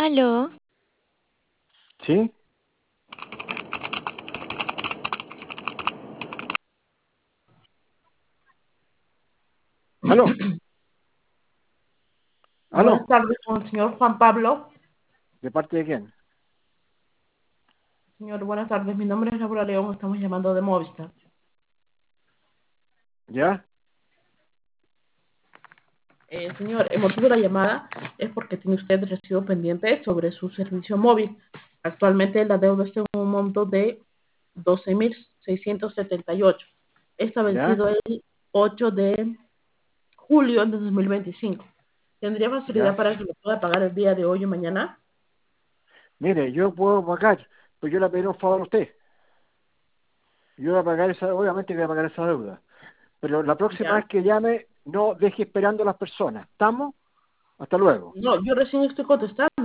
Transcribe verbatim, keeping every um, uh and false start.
Aló, ¿Sí? ¿Aló? Buenas ¿Aló? tardes, con el señor Juan Pablo. ¿De parte de quién? Señor, buenas tardes. Mi nombre es Laura León. Estamos llamando de Movistar. ¿Ya? Eh, señor, el motivo de la llamada es porque tiene usted recibo pendiente sobre su servicio móvil. Actualmente la deuda está en un monto de doce mil seiscientos setenta y ocho. Está ¿Ya? vencido el ocho de julio de dos mil veinticinco. ¿Tendría facilidad ¿Ya? para que lo pueda pagar el día de hoy o mañana? Mire, yo puedo pagar, pero yo le pediré un favor a usted. Yo voy a pagar esa, obviamente que voy a pagar esa deuda. Pero la próxima vez ¿Ya? que llame, no deje esperando a las personas. ¿Estamos? Hasta luego. No, yo recién estoy contestando.